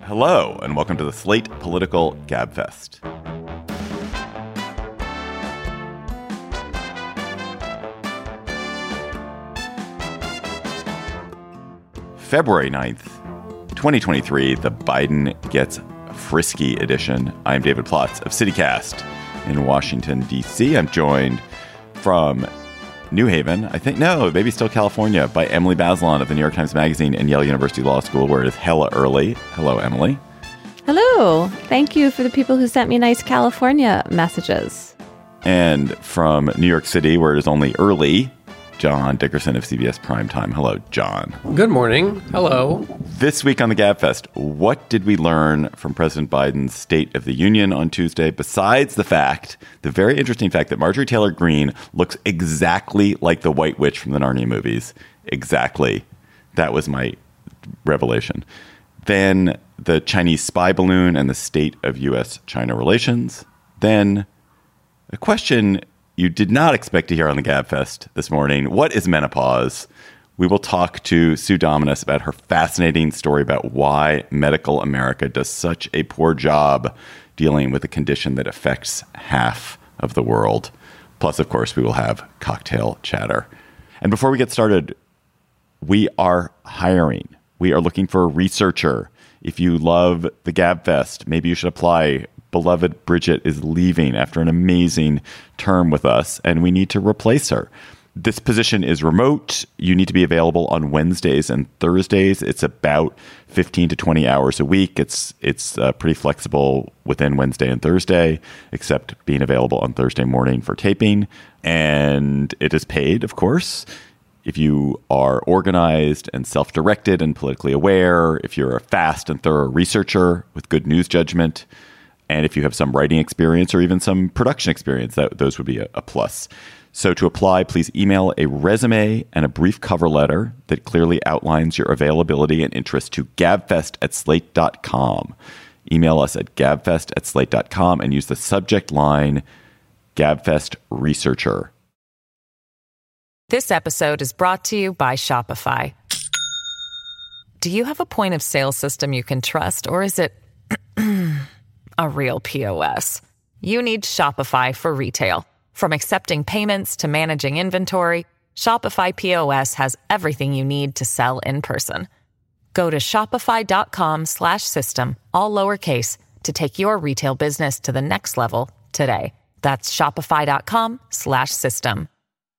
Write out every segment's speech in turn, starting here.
Hello, and welcome to the Slate Political Gabfest. February 9th, 2023, the Biden Gets Frisky edition. I'm David Plotz of CityCast in Washington, D.C. I'm joined from New Haven, maybe still California, by Emily Bazelon of the New York Times Magazine and Yale University Law School, where it is hella early. Hello, Emily. Hello. Thank you for the people who sent me nice California messages. And from New York City, where it is only early, John Dickerson of CBS Primetime. Hello, John. Good morning. Hello. This week on the Gabfest, what did we learn from President Biden's State of the Union on Tuesday, besides the very interesting fact that Marjorie Taylor Greene looks exactly like the White Witch from the Narnia movies? Exactly. That was my revelation. Then the Chinese spy balloon and the state of U.S.-China relations. Then a question you did not expect to hear on the Gabfest this morning. What is menopause? We will talk to Sue Dominus about her fascinating story about why medical America does such a poor job dealing with a condition that affects half of the world. Plus, of course, we will have cocktail chatter. And before we get started, we are hiring. We are looking for a researcher. If you love the Gabfest, maybe you should apply. Beloved Bridget is leaving after an amazing term with us, and we need to replace her. This position is remote. You need to be available on Wednesdays and Thursdays. It's about 15 to 20 hours a week. It's pretty flexible within Wednesday and Thursday, except being available on Thursday morning for taping. And it is paid, of course. If you are organized and self-directed and politically aware, if you're a fast and thorough researcher with good news judgment, and if you have some writing experience or even some production experience, those would be a plus. So to apply, please email a resume and a brief cover letter that clearly outlines your availability and interest to gabfest@slate.com. Email us at gabfest@slate.com and use the subject line Gabfest Researcher. This episode is brought to you by Shopify. Do you have a point of sale system you can trust, or is it a real POS? You need Shopify for retail. From accepting payments to managing inventory, Shopify POS has everything you need to sell in person. Go to shopify.com/system, all lowercase, to take your retail business to the next level today. That's shopify.com/system.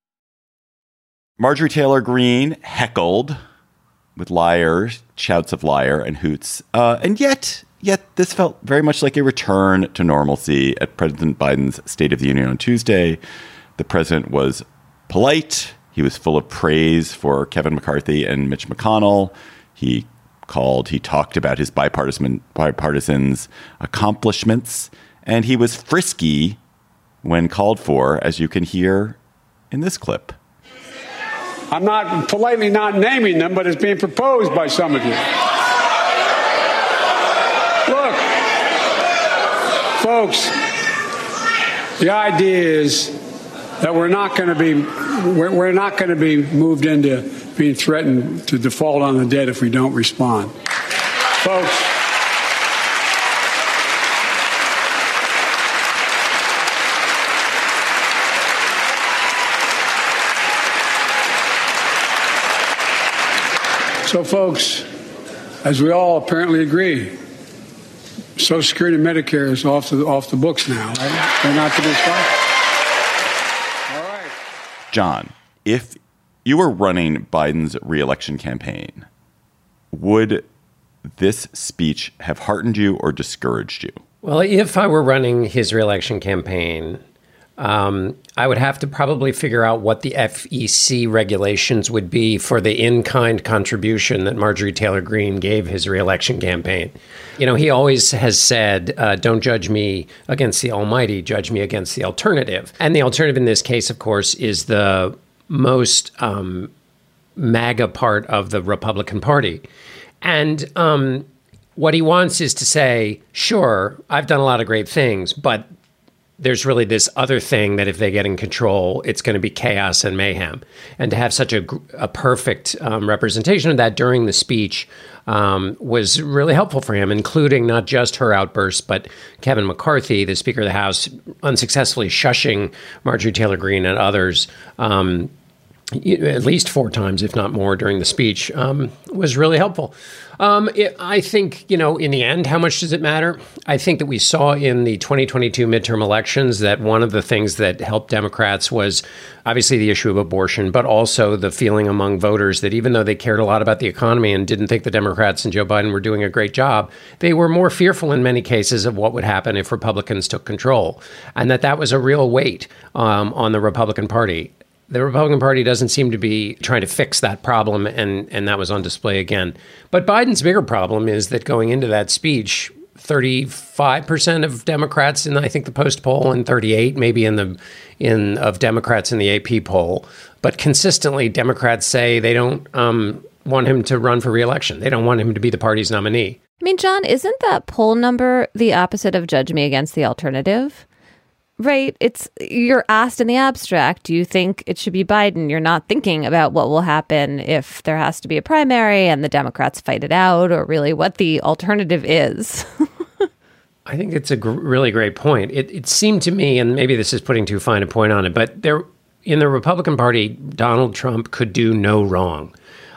Marjorie Taylor Greene heckled with liars, shouts of liar and hoots. And yet this felt very much like a return to normalcy at President Biden's State of the Union on Tuesday. The president was polite. He was full of praise for Kevin McCarthy and Mitch McConnell. He talked about his bipartisans' accomplishments, and he was frisky when called for, as you can hear in this clip. I'm not politely not naming them, but it's being proposed by some of you. Look, folks, the idea is that we're not going to be moved into being threatened to default on the debt if we don't respond. Folks, as we all apparently agree, Social Security and Medicare is off the books now, right? They're not to be stopped. All right. John, if you were running Biden's reelection campaign, would this speech have heartened you or discouraged you? Well, if I were running his reelection campaign, I would have to probably figure out what the FEC regulations would be for the in-kind contribution that Marjorie Taylor Greene gave his reelection campaign. You know, he always has said, don't judge me against the almighty, judge me against the alternative. And the alternative in this case, of course, is the most MAGA part of the Republican Party. And what he wants is to say, sure, I've done a lot of great things, but there's really this other thing that if they get in control, it's going to be chaos and mayhem. And to have such a perfect representation of that during the speech was really helpful for him, including not just her outbursts, but Kevin McCarthy, the Speaker of the House, unsuccessfully shushing Marjorie Taylor Greene and others at least 4 times, if not more, during the speech, was really helpful. I think, in the end, how much does it matter? I think that we saw in the 2022 midterm elections that one of the things that helped Democrats was obviously the issue of abortion, but also the feeling among voters that even though they cared a lot about the economy and didn't think the Democrats and Joe Biden were doing a great job, they were more fearful in many cases of what would happen if Republicans took control, and that was a real weight on the Republican Party. The Republican Party doesn't seem to be trying to fix that problem, and that was on display again. But Biden's bigger problem is that going into that speech, 35% of Democrats in, I think, the Post poll, and 38 maybe of Democrats in the AP poll. But consistently, Democrats say they don't want him to run for re-election. They don't want him to be the party's nominee. I mean, John, isn't that poll number the opposite of judge me against the alternative? Right. You're asked in the abstract, do you think it should be Biden? You're not thinking about what will happen if there has to be a primary and the Democrats fight it out, or really what the alternative is. I think it's a really great point. It seemed to me, and maybe this is putting too fine a point on it, but in the Republican Party, Donald Trump could do no wrong.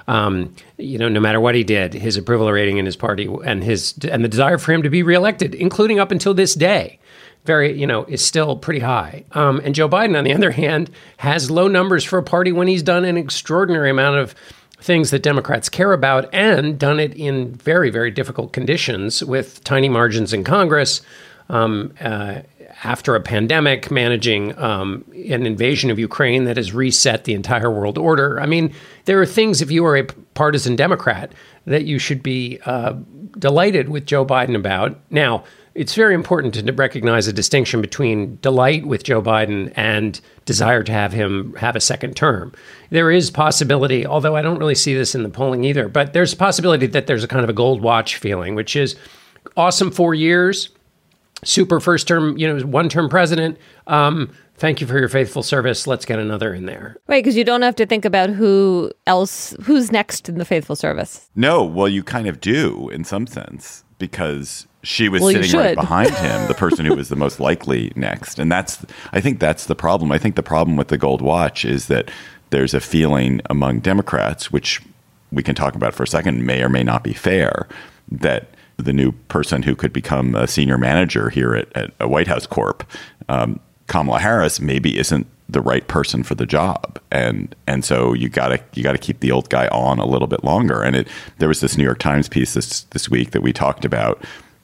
No matter what he did, his approval rating in his party and the desire for him to be reelected, including up until this day, is still pretty high. And Joe Biden, on the other hand, has low numbers for a party when he's done an extraordinary amount of things that Democrats care about, and done it in very, very difficult conditions with tiny margins in Congress, after a pandemic, managing an invasion of Ukraine that has reset the entire world order. I mean, there are things, if you are a partisan Democrat, that you should be delighted with Joe Biden about. Now, it's very important to recognize a distinction between delight with Joe Biden and desire to have him have a second term. There is possibility, although I don't really see this in the polling either, but there's a possibility that there's a kind of a gold watch feeling, which is awesome 4 years, super first term, one-term president. Thank you for your faithful service. Let's get another in there. Right, because you don't have to think about who's next in the faithful service. No, well, you kind of do in some sense, because she was sitting right behind him, the person who was the most likely next. And I think that's the problem. I think the problem with the gold watch is that there's a feeling among Democrats, which we can talk about for a second, may or may not be fair, that the new person who could become a senior manager here at a White House Corp, Kamala Harris, maybe isn't the right person for the job, and so you gotta keep the old guy on a little bit longer. And there was this New York Times piece this week that we talked about,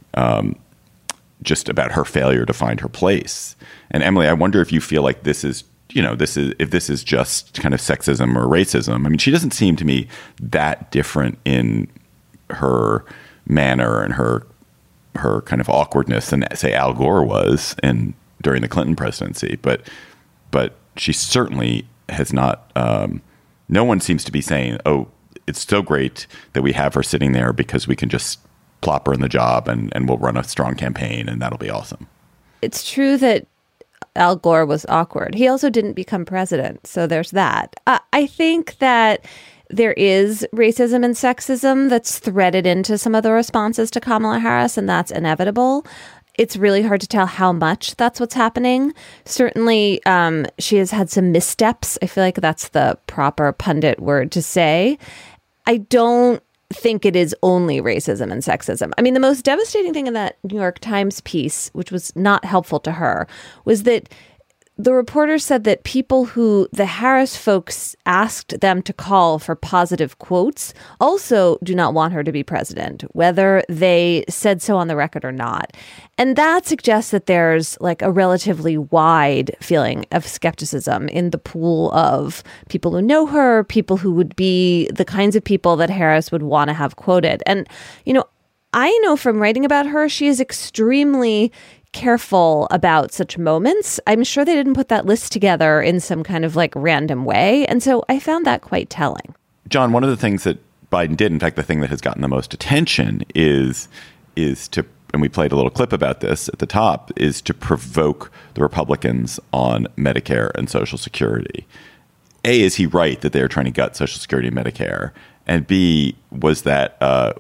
just about her failure to find her place. And Emily, I wonder if you feel like this is just kind of sexism or racism. I mean, she doesn't seem to me that different in her manner and her kind of awkwardness than, say, Al Gore was during the Clinton presidency, but she certainly has not. No one seems to be saying, "Oh, it's so great that we have her sitting there because we can just plop her in the job and we'll run a strong campaign and that'll be awesome." It's true that Al Gore was awkward. He also didn't become president, so there's that. I think that there is racism and sexism that's threaded into some of the responses to Kamala Harris, and that's inevitable. It's really hard to tell how much that's what's happening. Certainly, she has had some missteps. I feel like that's the proper pundit word to say. I don't think it is only racism and sexism. I mean, the most devastating thing in that New York Times piece, which was not helpful to her, was that the reporter said that people who the Harris folks asked them to call for positive quotes also do not want her to be president, whether they said so on the record or not. And that suggests that there's like a relatively wide feeling of skepticism in the pool of people who know her, people who would be the kinds of people that Harris would want to have quoted. And, I know from writing about her, she is extremely careful about such moments. I'm sure they didn't put that list together in some kind of like random way. And so I found that quite telling. John, one of the things that Biden did, in fact, the thing that has gotten the most attention is to and we played a little clip about this at the top, is to provoke the Republicans on Medicare and Social Security. A, is he right that they're trying to gut Social Security and Medicare? And B, was that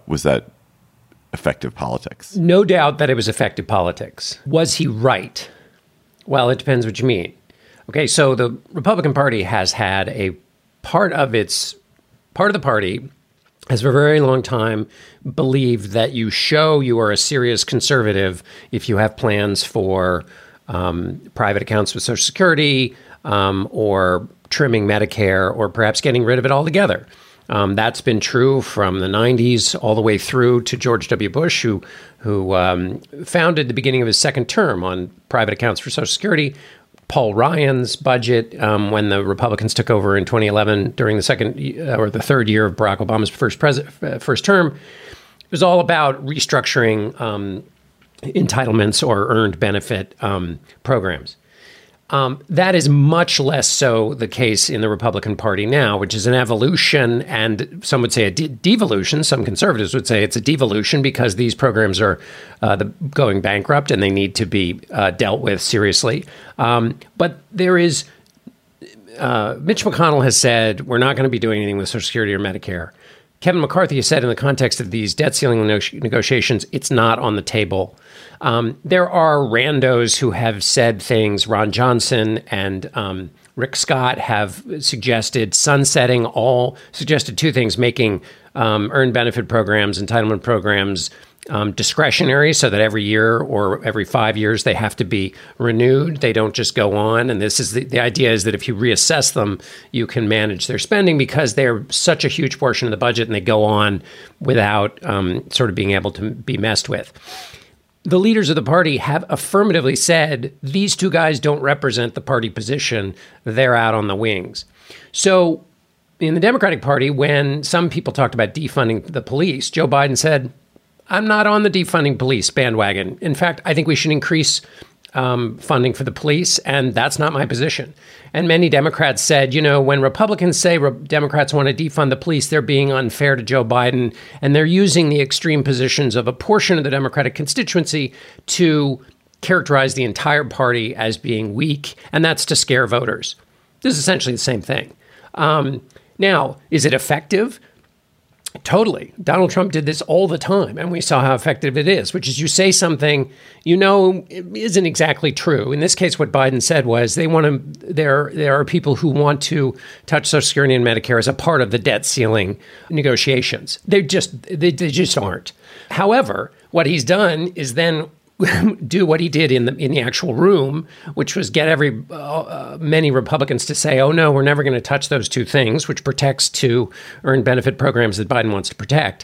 effective politics? No doubt that it was effective politics. Was he right? Well, it depends what you mean. Okay, so the Republican Party has had a part of the party has for a very long time believed that you show you are a serious conservative if you have plans for private accounts with Social Security or trimming Medicare or perhaps getting rid of it altogether. That's been true from the 90s all the way through to George W. Bush, who founded the beginning of his second term on private accounts for Social Security. Paul Ryan's budget, when the Republicans took over in 2011 during the second or the third year of Barack Obama's first term, it was all about restructuring entitlements or earned benefit programs. That is much less so the case in the Republican Party now, which is an evolution, and some would say a devolution. Some conservatives would say it's a devolution because these programs are going bankrupt and they need to be dealt with seriously. But there is, Mitch McConnell has said, we're not going to be doing anything with Social Security or Medicare. Kevin McCarthy has said in the context of these debt ceiling negotiations, it's not on the table. There are randos who have said things. Ron Johnson and Rick Scott have suggested suggested two things: making earned benefit programs, entitlement programs discretionary, so that every year or every 5 years they have to be renewed. They don't just go on. And this is the idea is that if you reassess them, you can manage their spending because they're such a huge portion of the budget and they go on without sort of being able to be messed with. The leaders of the party have affirmatively said these two guys don't represent the party position. They're out on the wings. So in the Democratic Party, when some people talked about defunding the police, Joe Biden said, I'm not on the defunding police bandwagon. In fact, I think we should increase funding for the police, and that's not my position. And many Democrats said, when Republicans say Democrats want to defund the police, they're being unfair to Joe Biden, and they're using the extreme positions of a portion of the Democratic constituency to characterize the entire party as being weak, and that's to scare voters. This is essentially the same thing. Now, is it effective? Totally. Donald Trump did this all the time, and we saw how effective it is, which is you say something it isn't exactly true. In this case, what Biden said was there are people who want to touch Social Security and Medicare as a part of the debt ceiling negotiations. They just aren't. However, what he's done is then do what he did in the actual room, which was get many Republicans to say, oh, no, we're never going to touch those two things, which protects two earned benefit programs that Biden wants to protect.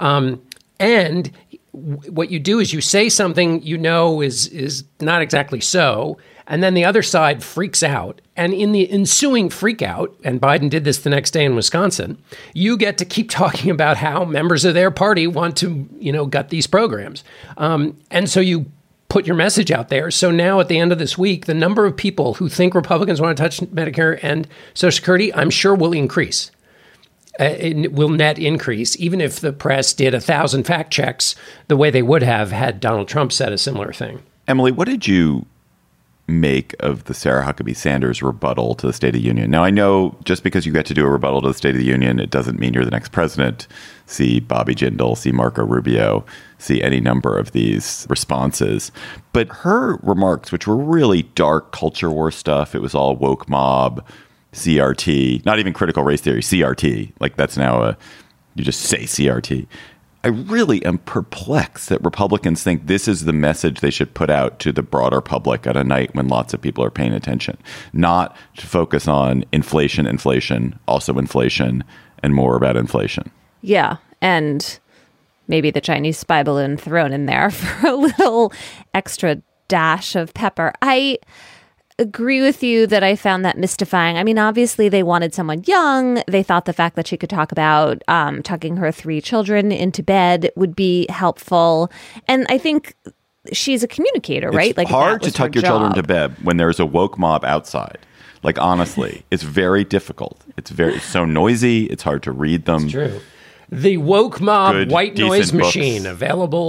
And what you do is you say something is not exactly so, and then the other side freaks out. And in the ensuing freak out, and Biden did this the next day in Wisconsin, you get to keep talking about how members of their party want to, gut these programs. And so you put your message out there. So now at the end of this week, the number of people who think Republicans want to touch Medicare and Social Security, I'm sure will increase. It will net increase, even if the press did 1,000 fact checks the way they would have had Donald Trump said a similar thing. Emily, what did you make of the Sarah Huckabee Sanders rebuttal to the State of the Union? Now, I know just because you get to do a rebuttal to the State of the Union, it doesn't mean you're the next president. See Bobby Jindal, see Marco Rubio, see any number of these responses. But her remarks, which were really dark culture war stuff, it was all woke mob, CRT, not even critical race theory, CRT. Like that's now you just say CRT. I really am perplexed that Republicans think this is the message they should put out to the broader public at a night when lots of people are paying attention, not to focus on inflation, also inflation, and more about inflation. Yeah. And maybe the Chinese spy balloon thrown in there for a little extra dash of pepper. I agree with you that I found that mystifying. I mean, obviously they wanted someone young. They thought the fact that she could talk about tucking her 3 children into bed would be helpful. And I think she's a communicator, right? It's hard to tuck your children to bed when there's a woke mob outside. Like, honestly, it's very difficult. It's so noisy. It's hard to read them. It's true. The woke mob white noise machine available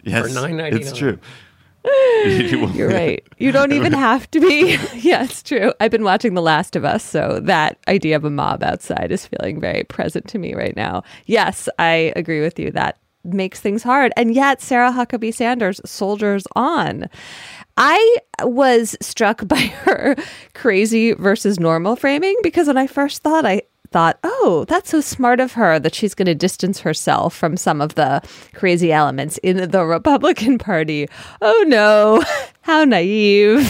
Yes, for $9.99. it's true. You're right. You don't even have to be. Yeah, it's true. I've been watching The Last of Us, so that idea of a mob outside is feeling very present to me right now. Yes, I agree with you. That makes things hard. And yet, Sarah Huckabee Sanders soldiers on. I was struck by her crazy versus normal framing because when I first thought, I thought, oh, that's so smart of her that she's going to distance herself from some of the crazy elements in the Republican Party. Oh, no. How naive.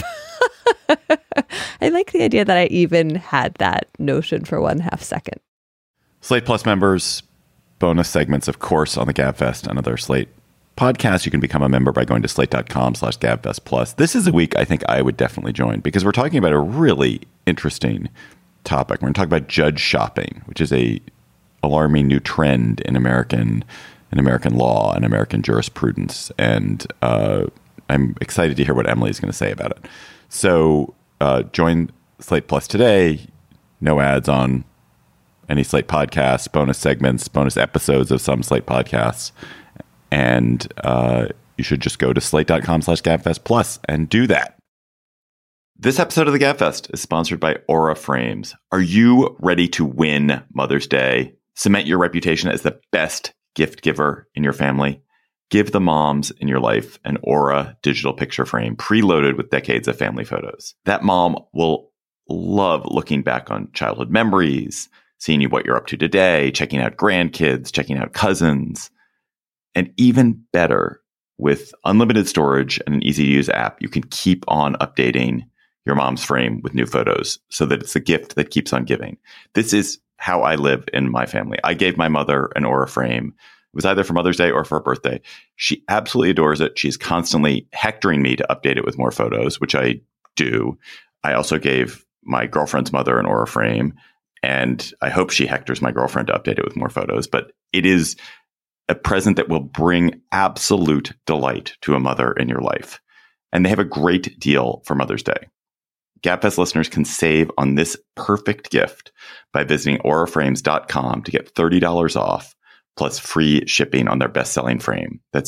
I like the idea that I even had that notion for 1/2 second. Slate Plus members, bonus segments, of course, on the GabFest and other Slate podcasts. You can become a member by going to slate.com/GabFest Plus. This is a week I think I would definitely join because we're talking about a really interesting topic. We're going to talk about judge shopping, which is a alarming new trend in American law and American jurisprudence. And I'm excited to hear what Emily is going to say about it. So join Slate Plus today. No ads on any Slate podcasts, bonus segments, bonus episodes of some Slate podcasts. And you should just go to slate.com/GabFest Plus and do that. This episode of the GabFest is sponsored by Aura Frames. Are you ready to win Mother's Day? Cement your reputation as the best gift giver in your family? Give the moms in your life an Aura digital picture frame preloaded with decades of family photos. That mom will love looking back on childhood memories, seeing what you're up to today, checking out grandkids, checking out cousins. And even better, with unlimited storage and an easy-to-use app, you can keep on updating your mom's frame with new photos so that it's a gift that keeps on giving. This is how I live in my family. I gave my mother an Aura frame. It was either for Mother's Day or for her birthday. She absolutely adores it. She's constantly hectoring me to update it with more photos, which I do. I also gave my girlfriend's mother an Aura frame, and I hope she hectors my girlfriend to update it with more photos. But it is a present that will bring absolute delight to a mother in your life. And they have a great deal for Mother's Day. GabFest listeners can save on this perfect gift by visiting auraframes.com to get $30 off plus free shipping on their best-selling frame. That's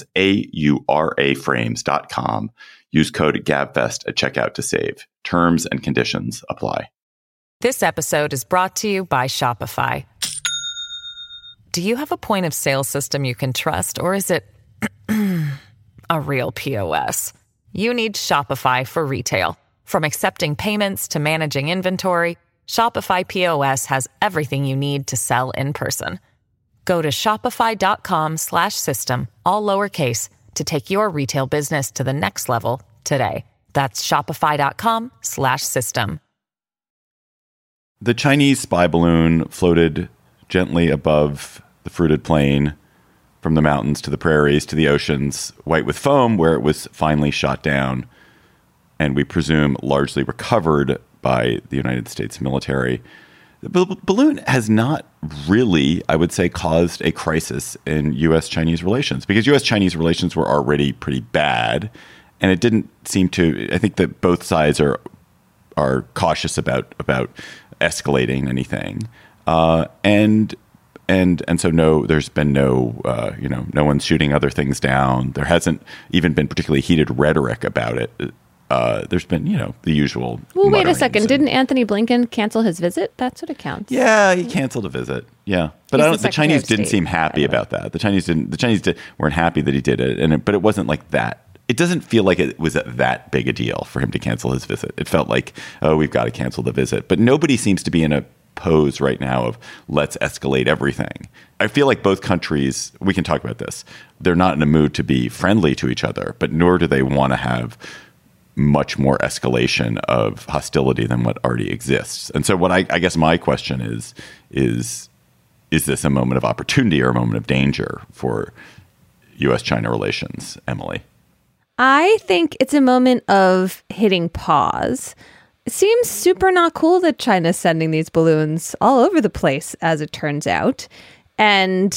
auraframes.com. Use code GabFest at checkout to save. Terms and conditions apply. This episode is brought to you by Shopify. Do you have a point of sale system you can trust, or is it a real POS? You need Shopify for retail. From accepting payments to managing inventory, Shopify POS has everything you need to sell in person. Go to shopify.com/system, all lowercase, to take your retail business to the next level today. That's shopify.com/system. The Chinese spy balloon floated gently above the fruited plain from the mountains to the prairies to the oceans, white with foam, where it was finally shot down. And we presume largely recovered by the United States military. The balloon has not really, I would say, caused a crisis in U.S.-Chinese relations because U.S.-Chinese relations were already pretty bad. And it didn't seem to, I think that both sides are cautious about escalating anything. And so there's been no one's shooting other things down. There hasn't even been particularly heated rhetoric about it. There's been, the usual. Well, wait a second. Didn't Anthony Blinken cancel his visit? That sort of counts. Yeah, he canceled a visit. Yeah, but the Chinese didn't seem happy about that. The Chinese weren't happy that he did it, but it wasn't like that. It doesn't feel like it was that big a deal for him to cancel his visit. It felt like, oh, we've got to cancel the visit. But nobody seems to be in a pose right now of let's escalate everything. I feel like both countries, we can talk about this, they're not in a mood to be friendly to each other, but nor do they want to have much more escalation of hostility than what already exists. And so what I guess my question is this a moment of opportunity or a moment of danger for U.S.-China relations, Emily? I think it's a moment of hitting pause. It seems super not cool that China's sending these balloons all over the place, as it turns out. And,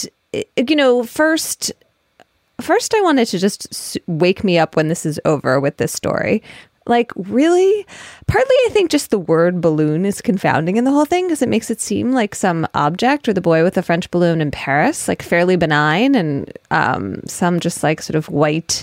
first I wanted to just wake me up when this is over with this story. Like, really? Partly, I think just the word balloon is confounding in the whole thing because it makes it seem like some object, or the boy with the French balloon in Paris, like fairly benign, and some just like sort of white,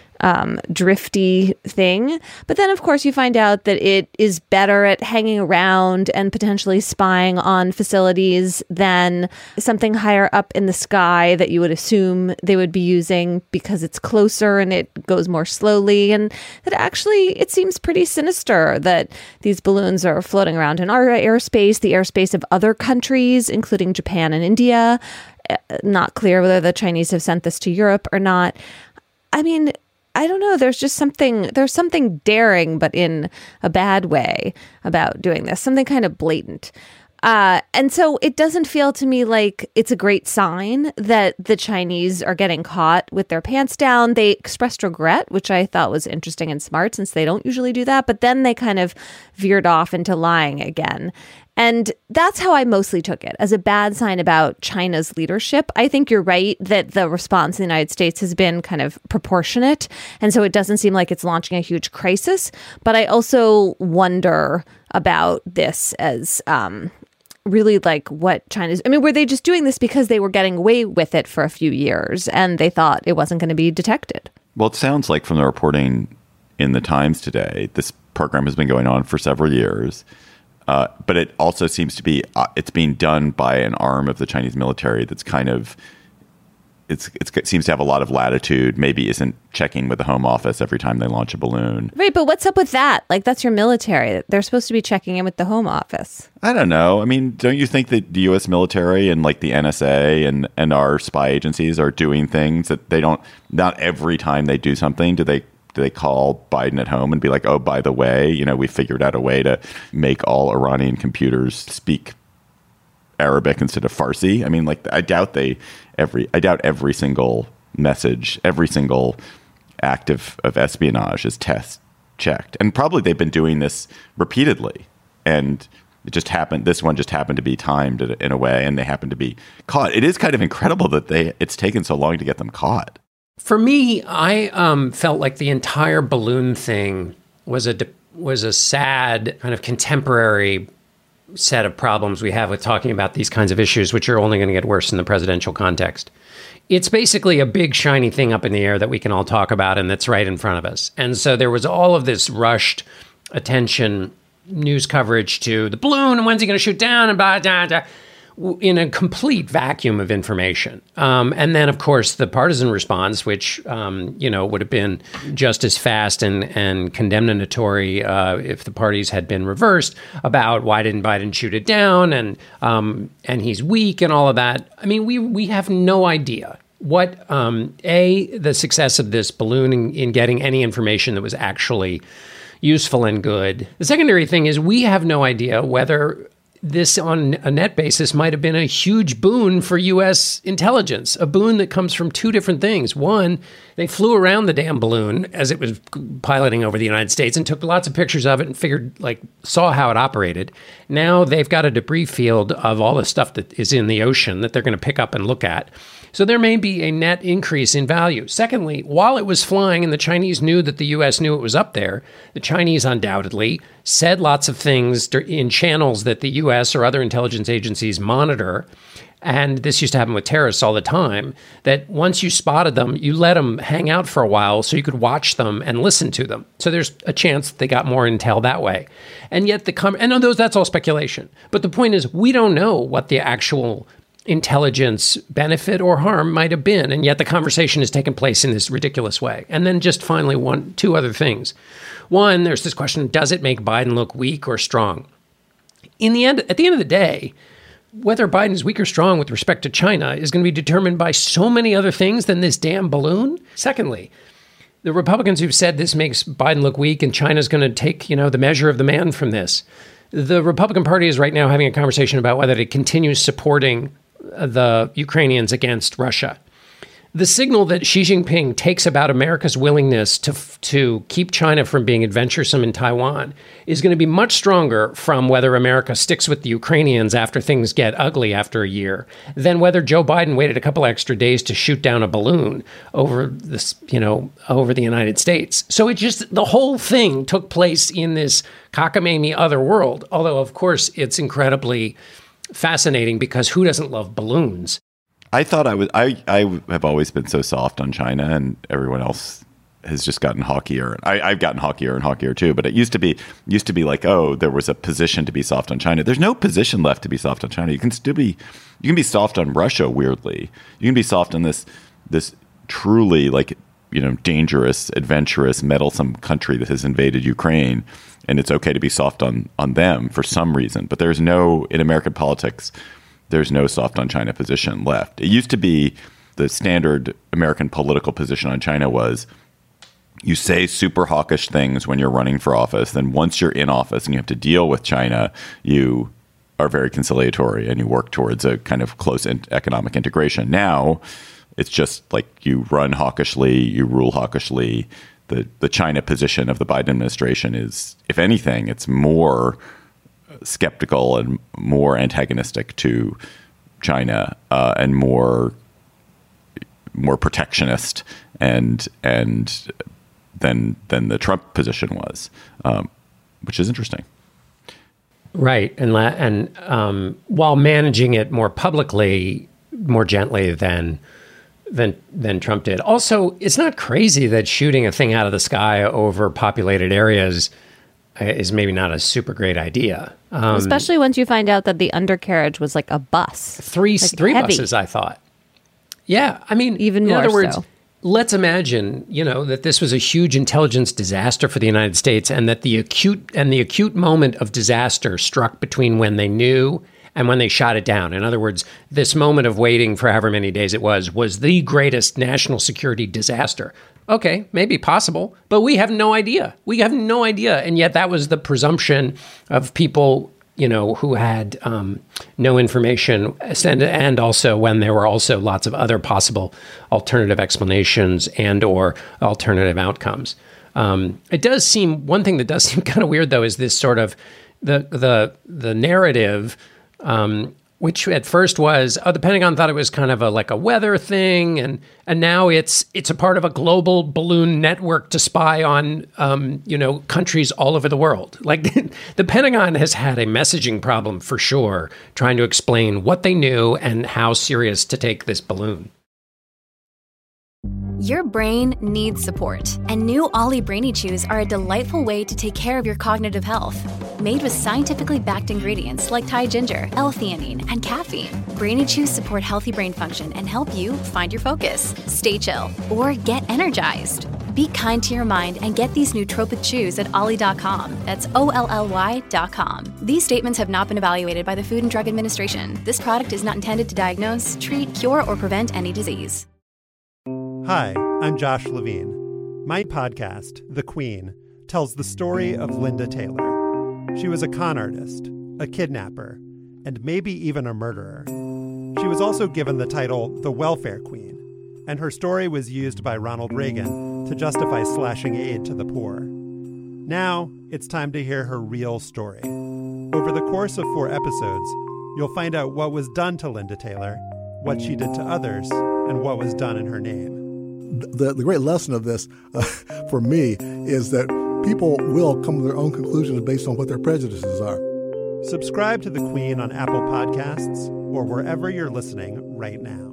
drifty thing. But then, of course, you find out that it is better at hanging around and potentially spying on facilities than something higher up in the sky that you would assume they would be using because it's closer and it goes more slowly. And that actually, it seems pretty sinister that these balloons are floating around in our airspace, the airspace of other countries, including Japan and India. Not clear whether the Chinese have sent this to Europe or not. I mean, I don't know. There's something daring, but in a bad way about doing this, something kind of blatant. And so it doesn't feel to me like it's a great sign that the Chinese are getting caught with their pants down. They expressed regret, which I thought was interesting and smart since they don't usually do that. But then they kind of veered off into lying again. And that's how I mostly took it, as a bad sign about China's leadership. I think you're right that the response in the United States has been kind of proportionate. And so it doesn't seem like it's launching a huge crisis. But I also wonder about this as really like what China's... I mean, were they just doing this because they were getting away with it for a few years and they thought it wasn't going to be detected? Well, it sounds like from the reporting in the Times today, this program has been going on for several years. But it also seems to be it's being done by an arm of the Chinese military that's kind of it seems to have a lot of latitude. Maybe isn't checking with the Home Office every time they launch a balloon. Right, but what's up with that? Like, that's your military. They're supposed to be checking in with the Home Office. I don't know. I mean, don't you think that the U.S. military and like the NSA and our spy agencies are doing things that they don't? Not every time they do something do they call Biden at home and be like, oh, by the way, you know, we figured out a way to make all Iranian computers speak Arabic instead of Farsi. I mean, like, I doubt every single message, every single act of espionage is test checked. And probably they've been doing this repeatedly. And it just happened. This one just happened to be timed in a way, and they happened to be caught. It is kind of incredible that it's taken so long to get them caught. For me, I felt like the entire balloon thing was a sad kind of contemporary set of problems we have with talking about these kinds of issues, which are only going to get worse in the presidential context. It's basically a big shiny thing up in the air that we can all talk about and that's right in front of us. And so there was all of this rushed attention, news coverage to the balloon and when's he going to shoot down and blah, blah, blah, in a complete vacuum of information. And then, of course, the partisan response, which, would have been just as fast and condemnatory if the parties had been reversed about why didn't Biden shoot it down and he's weak and all of that. I mean, we have no idea what, the success of this balloon in getting any information that was actually useful and good. The secondary thing is we have no idea whether this on a net basis might have been a huge boon for U.S. intelligence, a boon that comes from two different things. One, they flew around the damn balloon as it was piloting over the United States and took lots of pictures of it and saw how it operated. Now they've got a debris field of all the stuff that is in the ocean that they're going to pick up and look at. So there may be a net increase in value. Secondly, while it was flying and the Chinese knew that the U.S. knew it was up there, the Chinese undoubtedly said lots of things in channels that the U.S. or other intelligence agencies monitor. And this used to happen with terrorists all the time, that once you spotted them, you let them hang out for a while so you could watch them and listen to them. So there's a chance they got more intel that way. And yet that's all speculation. But the point is, we don't know what the actual intelligence benefit or harm might have been. And yet the conversation has taken place in this ridiculous way. And then just finally two other things. One, there's this question, does it make Biden look weak or strong? At the end of the day, whether Biden is weak or strong with respect to China is going to be determined by so many other things than this damn balloon. Secondly, the Republicans who've said this makes Biden look weak and China's going to take, the measure of the man from this. The Republican Party is right now having a conversation about whether to continue supporting the Ukrainians against Russia. the signal that Xi Jinping takes about America's willingness to keep China from being adventuresome in Taiwan is going to be much stronger from whether America sticks with the Ukrainians after things get ugly after a year than whether Joe Biden waited a couple extra days to shoot down a balloon over this, over the United States. So the whole thing took place in this cockamamie other world. Although, of course, it's incredibly fascinating because who doesn't love balloons? I thought I have always been so soft on China, and everyone else has just gotten hawkier. I've gotten hawkier and hawkier too, but it used to be like, oh, there was a position to be soft on China. There's no position left to be soft on China. You can be soft on Russia, weirdly. You can be soft on this truly dangerous, adventurous, meddlesome country that has invaded Ukraine, and it's okay to be soft on them for some reason. But there's no, in American politics, there's no soft on China position left. It used to be the standard American political position on China was you say super hawkish things when you're running for office. Then once you're in office and you have to deal with China, you are very conciliatory and you work towards a kind of close economic integration. Now it's just like you run hawkishly, you rule hawkishly. The China position of the Biden administration is, if anything, it's more skeptical and more antagonistic to China and more protectionist and than the Trump position was, which is interesting. Right, and while managing it more publicly, more gently than Trump did. Also, it's not crazy that shooting a thing out of the sky over populated areas is maybe not a super great idea. Especially once you find out that the undercarriage was like a bus. Three buses, I thought. Yeah, I mean, even more in other words, so. Let's imagine, that this was a huge intelligence disaster for the United States, and that the acute moment of disaster struck between when they knew and when they shot it down. In other words, this moment of waiting for however many days it was the greatest national security disaster. Okay, maybe possible, but we have no idea. We have no idea. And yet that was the presumption of people, who had no information, and also when there were also lots of other possible alternative explanations and or alternative outcomes. It does seem, one thing that does seem kind of weird, though, is this sort of the narrative, which at first was, the Pentagon thought it was kind of like a weather thing, and now it's a part of a global balloon network to spy on, countries all over the world. Like the Pentagon has had a messaging problem for sure, trying to explain what they knew and how serious to take this balloon. Your brain needs support, and new Ollie Brainy Chews are a delightful way to take care of your cognitive health. Made with scientifically backed ingredients like Thai ginger, L-theanine, and caffeine, Brainy Chews support healthy brain function and help you find your focus, stay chill, or get energized. Be kind to your mind and get these nootropic chews at ollie.com. That's OLLY.com. These statements have not been evaluated by the Food and Drug Administration. This product is not intended to diagnose, treat, cure, or prevent any disease. Hi, I'm Josh Levine. My podcast, The Queen, tells the story of Linda Taylor. She was a con artist, a kidnapper, and maybe even a murderer. She was also given the title the Welfare Queen, and her story was used by Ronald Reagan to justify slashing aid to the poor. Now, it's time to hear her real story. Over the course of 4 episodes, you'll find out what was done to Linda Taylor, what she did to others, and what was done in her name. The great lesson of this for me is that people will come to their own conclusions based on what their prejudices are. Subscribe to The Queen on Apple Podcasts or wherever you're listening right now.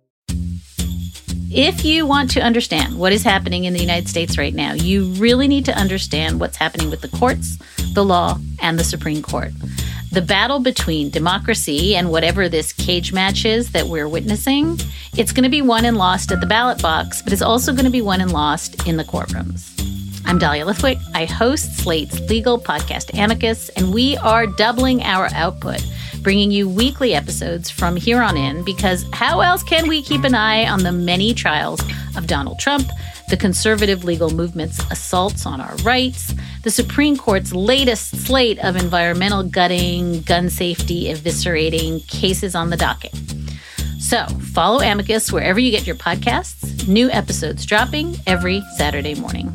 If you want to understand what is happening in the United States right now, you really need to understand what's happening with the courts, the law, and the Supreme Court. The battle between democracy and whatever this cage match is that we're witnessing, it's going to be won and lost at the ballot box, but it's also going to be won and lost in the courtrooms. I'm Dahlia Lithwick. I host Slate's legal podcast Amicus, and we are doubling our output, bringing you weekly episodes from here on in, because how else can we keep an eye on the many trials of Donald Trump, the conservative legal movement's assaults on our rights, the Supreme Court's latest slate of environmental gutting, gun safety eviscerating cases on the docket. So follow Amicus wherever you get your podcasts. New episodes dropping every Saturday morning.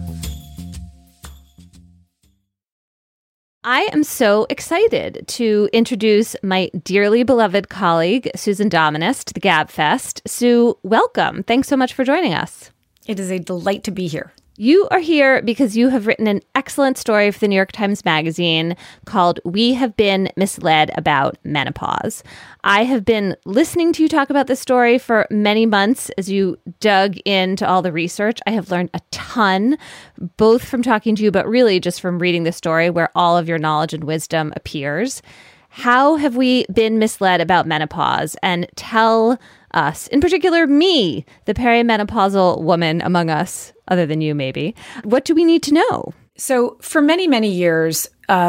I am so excited to introduce my dearly beloved colleague, Susan Dominus, to the GabFest. Sue, welcome. Thanks so much for joining us. It is a delight to be here. You are here because you have written an excellent story for the New York Times Magazine called We Have Been Misled About Menopause. I have been listening to you talk about this story for many months as you dug into all the research. I have learned a ton, both from talking to you, but really just from reading the story where all of your knowledge and wisdom appears. How have we been misled about menopause? And tell us, in particular me, the perimenopausal woman among us, other than you maybe, what do we need to know? So for many, many years,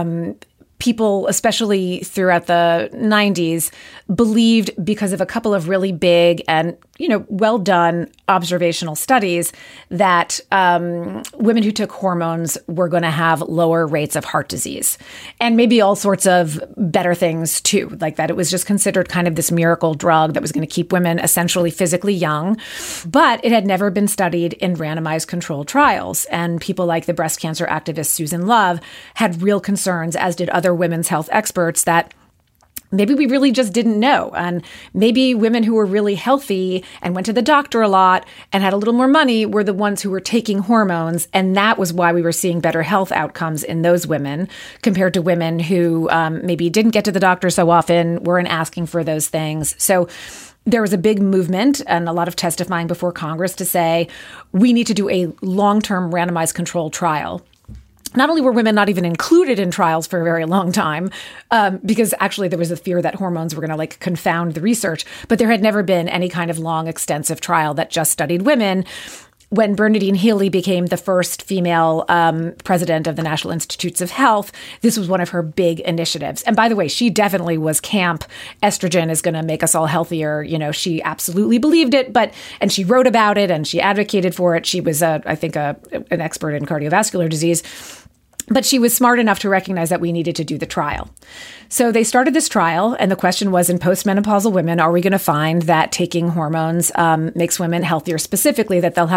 people, especially throughout the 90s, believed because of a couple of really big and, well done observational studies that women who took hormones were going to have lower rates of heart disease and maybe all sorts of better things too, like that it was just considered kind of this miracle drug that was going to keep women essentially physically young. But it had never been studied in randomized controlled trials. And people like the breast cancer activist Susan Love had real concerns, as did other women's health experts, that maybe we really just didn't know. And maybe women who were really healthy and went to the doctor a lot and had a little more money were the ones who were taking hormones. And that was why we were seeing better health outcomes in those women compared to women who maybe didn't get to the doctor so often, weren't asking for those things. So there was a big movement and a lot of testifying before Congress to say, we need to do a long-term randomized controlled trial. Not only were women not even included in trials for a very long time, because actually there was a fear that hormones were going to confound the research, but there had never been any kind of long, extensive trial that just studied women. When Bernadine Healy became the first female president of the National Institutes of Health, this was one of her big initiatives. And by the way, she definitely was camp. Estrogen is going to make us all healthier. She absolutely believed it, and she wrote about it and she advocated for it. She was, I think, an expert in cardiovascular disease. But she was smart enough to recognize that we needed to do the trial. So they started this trial, and the question was, in postmenopausal women, are we going to find that taking hormones makes women healthier, specifically that they'll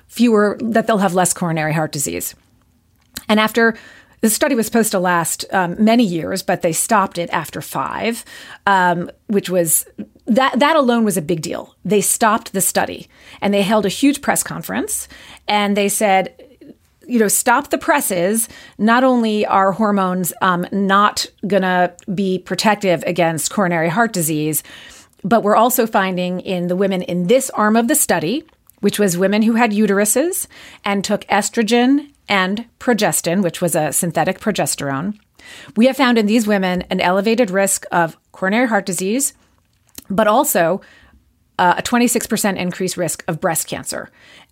have less coronary heart disease? And after the study was supposed to last many years, but they stopped it after 5, which was that alone was a big deal. They stopped the study, and they held a huge press conference, and they said, stop the presses. Not only are hormones not going to be protective against coronary heart disease, but we're also finding in the women in this arm of the study, which was women who had uteruses and took estrogen and progestin, which was a synthetic progesterone, we have found in these women an elevated risk of coronary heart disease, but also a 26% increased risk of breast cancer.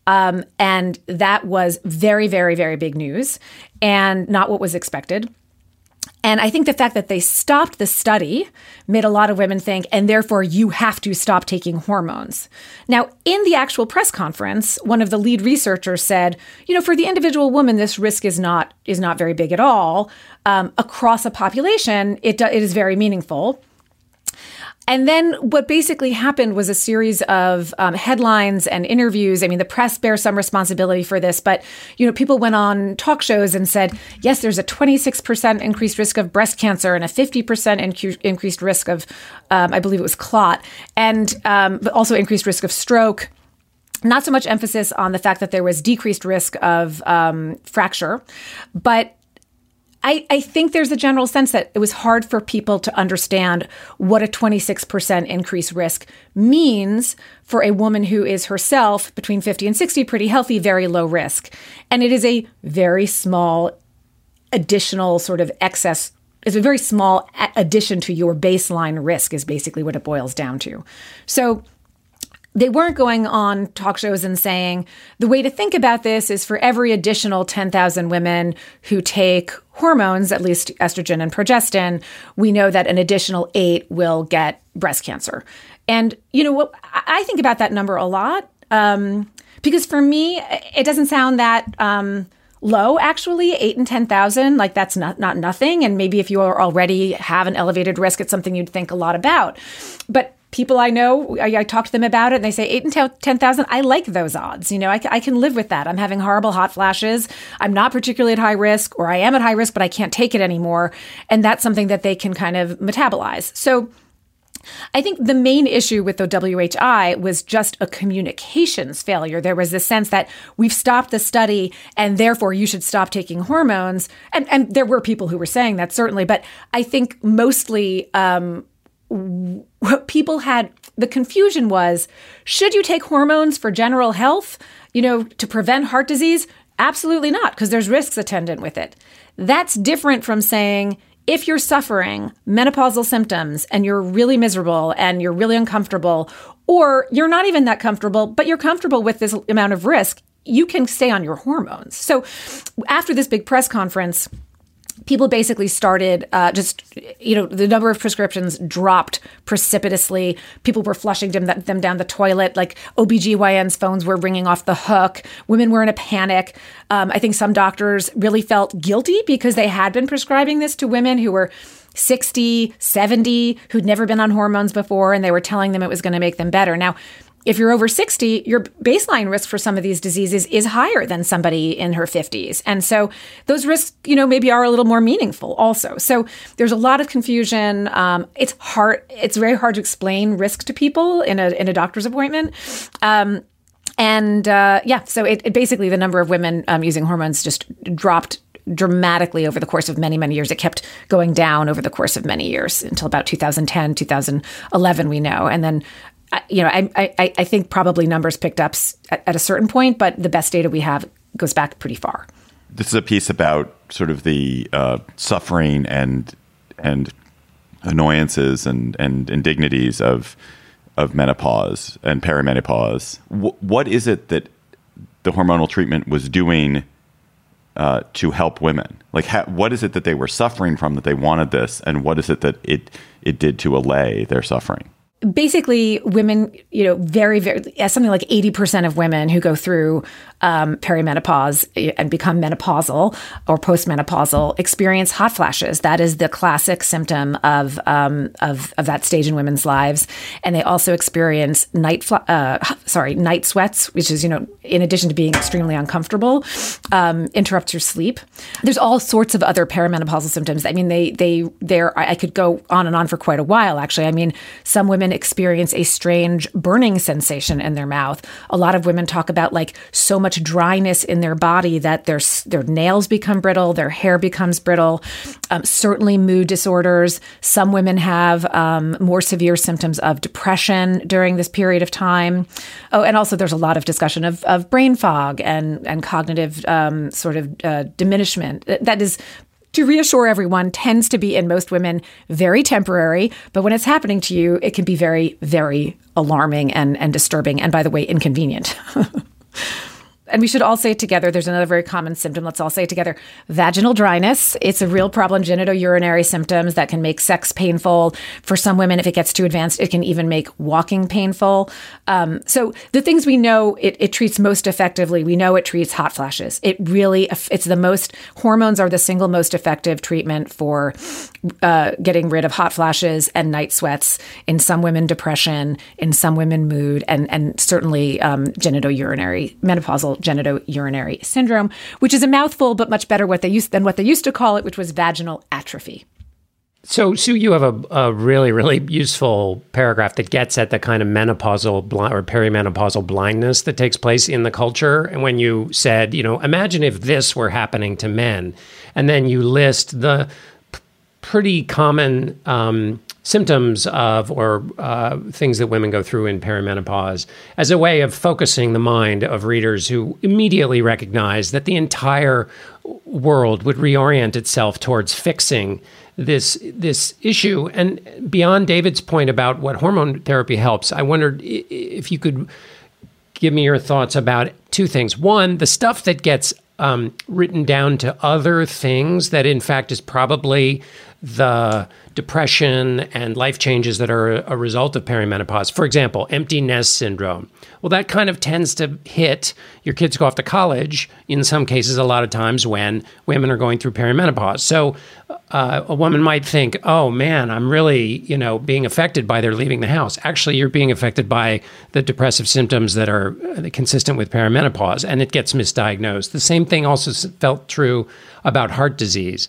And that was very, very, very big news and not what was expected. And I think the fact that they stopped the study made a lot of women think, and therefore you have to stop taking hormones. Now, in the actual press conference, one of the lead researchers said, for the individual woman, this risk is not very big at all. Across a population, it is very meaningful. And then what basically happened was a series of headlines and interviews. I mean, the press bears some responsibility for this, but, people went on talk shows and said, yes, there's a 26% increased risk of breast cancer and a 50% increased risk of, I believe it was clot, and but also increased risk of stroke. Not so much emphasis on the fact that there was decreased risk of fracture, but I think there's a general sense that it was hard for people to understand what a 26% increased risk means for a woman who is herself between 50 and 60, pretty healthy, very low risk. And it is a very small additional sort of excess. It's a very small addition to your baseline risk is basically what it boils down to. So they weren't going on talk shows and saying, the way to think about this is for every additional 10,000 women who take hormones, at least estrogen and progestin, we know that an additional 8 will get breast cancer. And, what I think about that number a lot, because for me, it doesn't sound that low, actually. 8 and 10,000, that's not nothing. And maybe if you already have an elevated risk, it's something you'd think a lot about. But people I know, I talk to them about it and they say 8 and 10,000. I like those odds. I can live with that. I'm having horrible hot flashes. I'm not particularly at high risk, or I am at high risk, but I can't take it anymore. And that's something that they can kind of metabolize. So I think the main issue with the WHI was just a communications failure. There was this sense that we've stopped the study and therefore you should stop taking hormones. And there were people who were saying that, certainly. But I think mostly what people had, the confusion was, should you take hormones for general health, to prevent heart disease? Absolutely not, because there's risks attendant with it. That's different from saying, if you're suffering menopausal symptoms and you're really miserable and you're really uncomfortable, or you're not even that comfortable, but you're comfortable with this amount of risk, you can stay on your hormones. So after this big press conference, people basically started the number of prescriptions dropped precipitously. People were flushing them down the toilet. Like OBGYN's phones were ringing off the hook. Women were in a panic. I think some doctors really felt guilty because they had been prescribing this to women who were 60, 70, who'd never been on hormones before, and they were telling them it was going to make them better. Now, if you're over 60, your baseline risk for some of these diseases is higher than somebody in her 50s. And so those risks, maybe are a little more meaningful also. So there's a lot of confusion. It's very hard to explain risk to people in a doctor's appointment. So it basically, the number of women using hormones just dropped dramatically over the course of many, many years. It kept going down over the course of many years until about 2010, 2011, we know. And then I think probably numbers picked up at a certain point, but the best data we have goes back pretty far. This is a piece about sort of the suffering and annoyances and indignities of menopause and perimenopause. What is it that the hormonal treatment was doing to help women? Like, what is it that they were suffering from that they wanted this, and what is it that it did to allay their suffering? Basically, women, very, very, something like 80% of women who go through perimenopause and become menopausal or postmenopausal experience hot flashes. That is the classic symptom of that stage in women's lives. And they also experience night sweats, which is, in addition to being extremely uncomfortable, interrupts your sleep. There's all sorts of other perimenopausal symptoms. I mean, I could go on and on for quite a while, actually. I mean, some women experience a strange burning sensation in their mouth. A lot of women talk about so much dryness in their body that their nails become brittle, their hair becomes brittle. Certainly mood disorders. Some women have more severe symptoms of depression during this period of time. Oh, and also there's a lot of discussion of brain fog and cognitive diminishment. That is, to reassure everyone, tends to be in most women very temporary, but when it's happening to you, it can be very, very alarming and disturbing, and by the way, inconvenient. And we should all say it together. There's another very common symptom. Let's all say it together. Vaginal dryness. It's a real problem. Genitourinary symptoms that can make sex painful. For some women, if it gets too advanced, it can even make walking painful. So the things we know it treats most effectively, we know it treats hot flashes. Hormones are the single most effective treatment for getting rid of hot flashes and night sweats. In some women, depression. In some women, mood. And certainly menopausal genitourinary syndrome, which is a mouthful, but much better than what they used to call it, which was vaginal atrophy. So, Sue, you have a really, really useful paragraph that gets at the kind of menopausal or perimenopausal blindness that takes place in the culture. And when you said, imagine if this were happening to men, and then you list the pretty common symptoms of or things that women go through in perimenopause as a way of focusing the mind of readers who immediately recognize that the entire world would reorient itself towards fixing this issue. And beyond David's point about what hormone therapy helps, I wondered if you could give me your thoughts about two things. One, the stuff that gets written down to other things that in fact is probably the depression and life changes that are a result of perimenopause. For example, empty nest syndrome. Well, that kind of tends to hit your kids go off to college, in some cases, a lot of times when women are going through perimenopause. So a woman might think, oh man, I'm really, being affected by their leaving the house. Actually, you're being affected by the depressive symptoms that are consistent with perimenopause, and it gets misdiagnosed. The same thing also felt true about heart disease,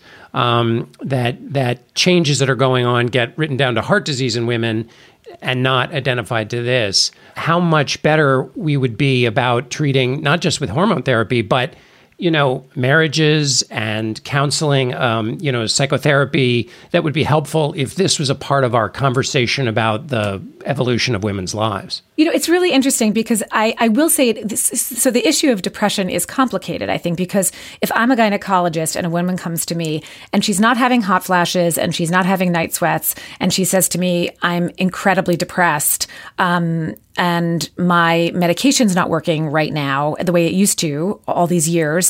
that changes that are going on get written down to heart disease in women and not identified to this. How much better we would be about treating, not just with hormone therapy, but marriages and counseling, psychotherapy, that would be helpful if this was a part of our conversation about the evolution of women's lives. It's really interesting because I will say, so the issue of depression is complicated, I think, because if I'm a gynecologist and a woman comes to me and she's not having hot flashes and she's not having night sweats and she says to me, I'm incredibly depressed, and my medication's not working right now the way it used to all these years,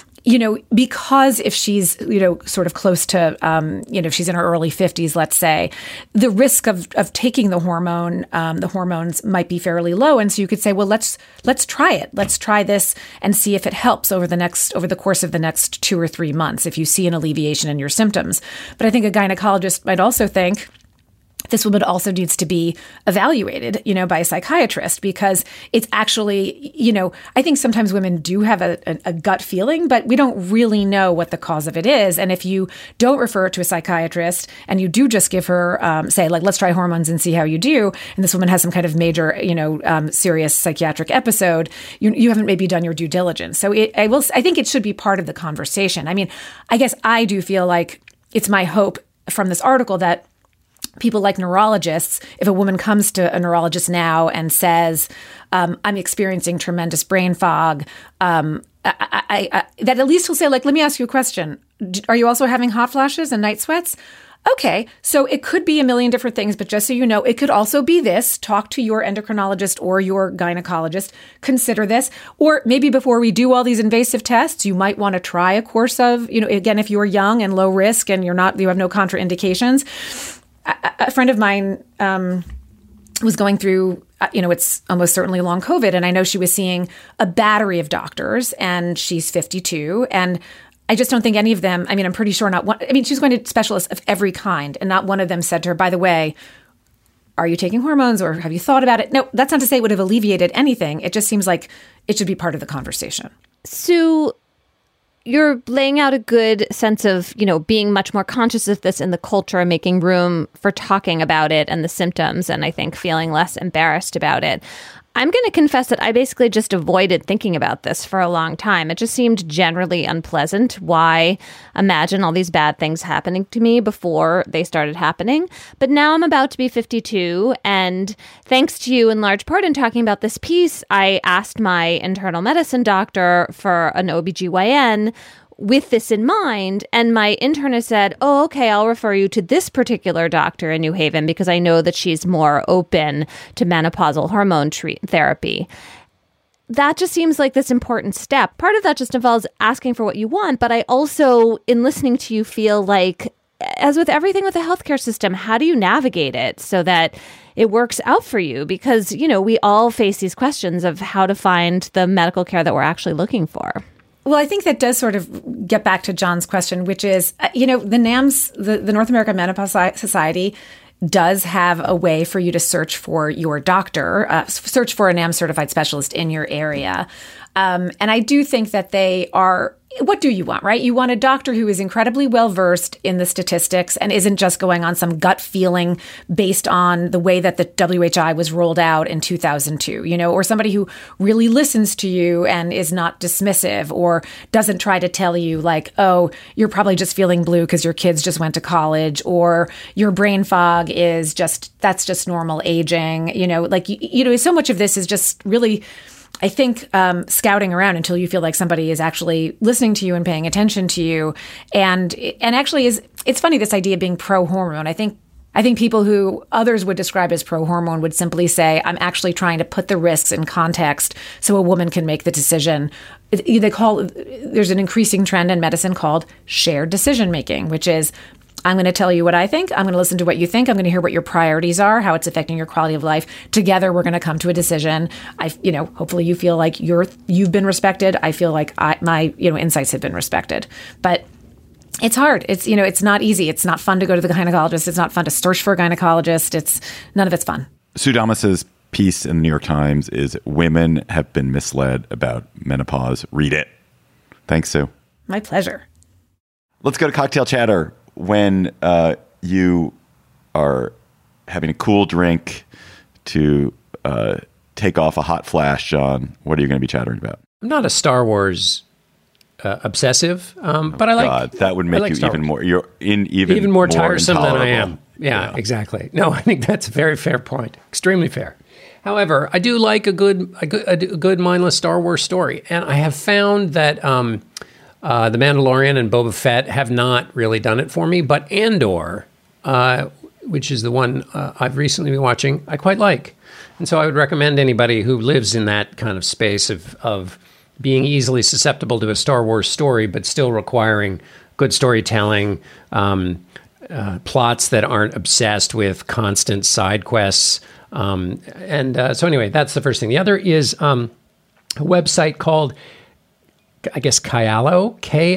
because if she's, sort of close to, if she's in her early 50s, let's say, the risk of taking the hormones might be fairly low. And so you could say, well, let's try it. Let's try this and see if it helps over the course of the next 2 or 3 months, if you see an alleviation in your symptoms. But I think a gynecologist might also think, this woman also needs to be evaluated, by a psychiatrist, because it's actually, I think sometimes women do have a gut feeling, but we don't really know what the cause of it is. And if you don't refer to a psychiatrist and you do just give her, say, like, let's try hormones and see how you do, and this woman has some kind of major, serious psychiatric episode, you haven't maybe done your due diligence. So I think it should be part of the conversation. I mean, I guess I do feel like it's my hope from this article that people like neurologists, if a woman comes to a neurologist now and says, I'm experiencing tremendous brain fog, that at least will say, like, let me ask you a question. Are you also having hot flashes and night sweats? Okay, so it could be a million different things, but just so you know, it could also be this. Talk to your endocrinologist or your gynecologist. Consider this. Or maybe before we do all these invasive tests, you might want to try a course of, again, if you're young and low risk and you have no contraindications. A friend of mine was going through, it's almost certainly long COVID. And I know she was seeing a battery of doctors, and she's 52. And I just don't think any of them, I'm pretty sure not one. She's going to specialists of every kind. And not one of them said to her, by the way, are you taking hormones or have you thought about it? No, that's not to say it would have alleviated anything. It just seems like it should be part of the conversation. Sue, you're laying out a good sense of, being much more conscious of this in the culture and making room for talking about it and the symptoms, and I think feeling less embarrassed about it. I'm going to confess that I basically just avoided thinking about this for a long time. It just seemed generally unpleasant. Why imagine all these bad things happening to me before they started happening? But now I'm about to be 52, and thanks to you in large part in talking about this piece, I asked my internal medicine doctor for an OBGYN with this in mind, and my internist said, oh, okay, I'll refer you to this particular doctor in New Haven because I know that she's more open to menopausal hormone therapy. That just seems like this important step. Part of that just involves asking for what you want, but I also, in listening to you, feel like, as with everything with the healthcare system, how do you navigate it so that it works out for you? Because, we all face these questions of how to find the medical care that we're actually looking for. Well, I think that does sort of get back to John's question, which is, the NAMS, the North American Menopause Society, does have a way for you to search for your doctor, search for a NAMS certified specialist in your area. And I do think that they are, what do you want, right? You want a doctor who is incredibly well-versed in the statistics and isn't just going on some gut feeling based on the way that the WHI was rolled out in 2002, or somebody who really listens to you and is not dismissive or doesn't try to tell you like, oh, you're probably just feeling blue because your kids just went to college, or your brain fog is that's just normal aging, so much of this is just really, I think, scouting around until you feel like somebody is actually listening to you and paying attention to you. And actually it's funny, this idea of being pro-hormone. I think people who others would describe as pro-hormone would simply say, I'm actually trying to put the risks in context so a woman can make the decision. There's an increasing trend in medicine called shared decision-making, which is, I'm going to tell you what I think. I'm going to listen to what you think. I'm going to hear what your priorities are, how it's affecting your quality of life. Together, we're going to come to a decision. Hopefully you feel like you've been respected. I feel like my insights have been respected. But it's hard. It's not easy. It's not fun to go to the gynecologist. It's not fun to search for a gynecologist. None of it's fun. Sue Damas's piece in the New York Times is "Women Have Been Misled About Menopause." Read it. Thanks, Sue. My pleasure. Let's go to cocktail chatter. When you are having a cool drink to take off a hot flash, John, what are you going to be chattering about? I'm not a Star Wars obsessive, but I like. God, that would make you even more. You're even more tiresome than I intolerable. am. Yeah, exactly. No, I think that's a very fair point. Extremely fair. However, I do like a good mindless Star Wars story, and I have found that The Mandalorian and Boba Fett have not really done it for me, but Andor, which is the one I've recently been watching, I quite like, and so I would recommend anybody who lives in that kind of space of being easily susceptible to a Star Wars story, but still requiring good storytelling, plots that aren't obsessed with constant side quests. So anyway, that's the first thing. The other is a website called, I guess, Kialo,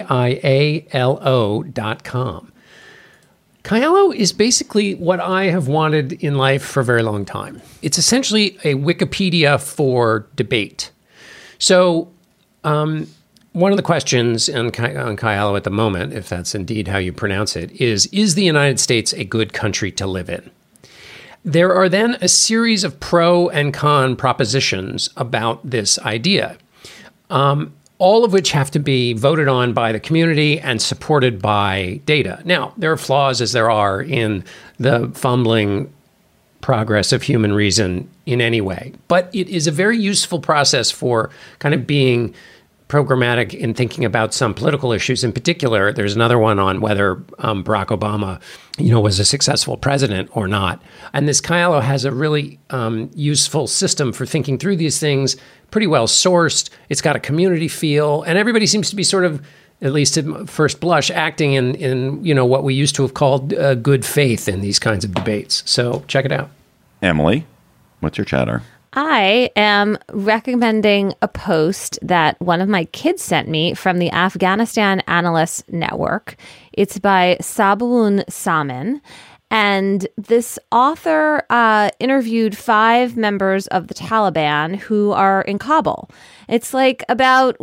KIALO.com. Kialo is basically what I have wanted in life for a very long time. It's essentially a Wikipedia for debate. So one of the questions on Kialo at the moment, if that's indeed how you pronounce it, is the United States a good country to live in? There are then a series of pro and con propositions about this idea, all of which have to be voted on by the community and supported by data. Now, there are flaws, as there are in the fumbling progress of human reason in any way, but it is a very useful process for kind of being programmatic in thinking about some political issues. In particular, there's another one on whether Barack Obama, was a successful president or not. And this Kialo has a really useful system for thinking through these things, pretty well sourced. It's got a community feel, and everybody seems to be sort of, at least at first blush, acting in what we used to have called good faith in these kinds of debates. So check it out. Emily, what's your chatter? I am recommending a post that one of my kids sent me from the Afghanistan Analysts Network. It's by Saboon Samin. And this author interviewed 5 members of the Taliban who are in Kabul. It's like about,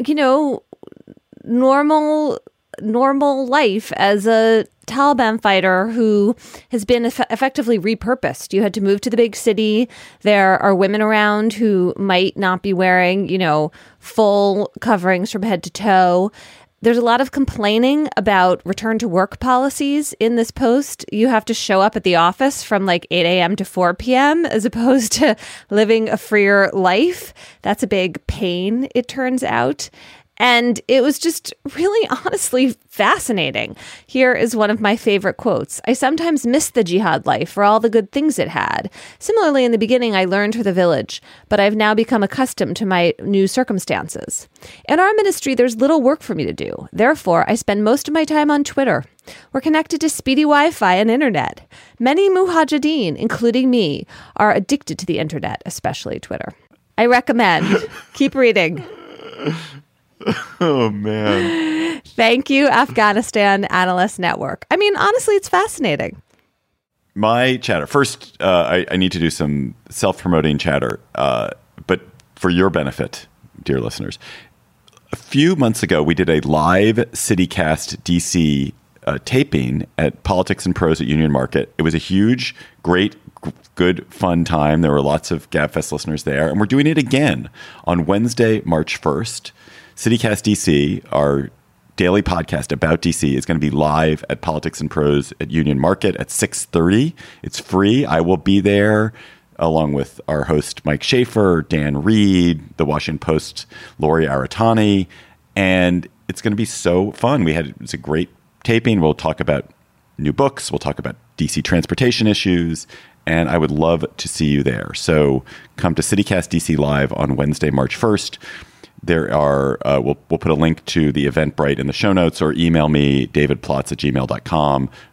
normal life as a Taliban fighter who has been effectively repurposed. You had to move to the big city. There are women around who might not be wearing, full coverings from head to toe. There's a lot of complaining about return to work policies in this post. You have to show up at the office from like 8 a.m. to 4 p.m. as opposed to living a freer life. That's a big pain, it turns out. And it was just really honestly fascinating. Here is one of my favorite quotes. "I sometimes miss the jihad life for all the good things it had. Similarly, in the beginning, I learned for the village, but I've now become accustomed to my new circumstances. In our ministry, there's little work for me to do. Therefore, I spend most of my time on Twitter. We're connected to speedy Wi-Fi and internet. Many mujahideen, including me, are addicted to the internet, especially Twitter. I recommend. Keep reading." Oh, man. Thank you, Afghanistan Analyst Network. I mean, honestly, it's fascinating. My chatter. First, I need to do some self-promoting chatter, but for your benefit, dear listeners. A few months ago, we did a live CityCast DC taping at Politics and Prose at Union Market. It was a huge, great, good, fun time. There were lots of GabFest listeners there. And we're doing it again on Wednesday, March 1st. CityCast DC, our daily podcast about DC, is going to be live at Politics and Prose at Union Market at 6:30. It's free. I will be there along with our host, Mike Schaefer, Dan Reed, the Washington Post, Lori Aratani. And it's going to be so fun. It's a great taping. We'll talk about new books. We'll talk about DC transportation issues. And I would love to see you there. So come to CityCast DC Live on Wednesday, March 1st. There are, we'll put a link to the Eventbrite in the show notes, or email me, davidplotz@gmail.com,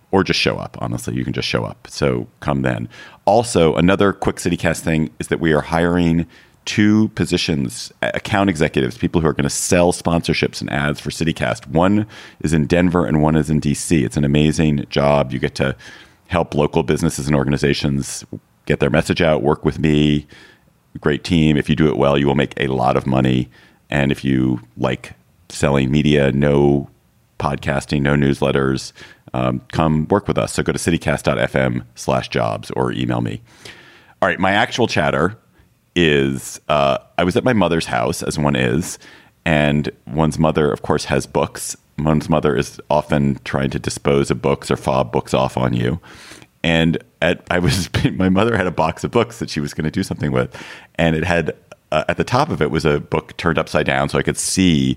or just show up. Honestly, you can just show up. So come then. Also, another quick CityCast thing is that we are hiring 2 positions, account executives, people who are going to sell sponsorships and ads for CityCast. One is in Denver and one is in DC. It's an amazing job. You get to help local businesses and organizations get their message out, work with me. Great team. If you do it well, you will make a lot of money. And if you like selling media, no podcasting, no newsletters, come work with us. So go to citycast.fm/jobs or email me. All right. My actual chatter is I was at my mother's house, as one is, and one's mother, of course, has books. One's mother is often trying to dispose of books or fob books off on you. And my mother had a box of books that she was going to do something with, and it had at the top of it was a book turned upside down, so I could see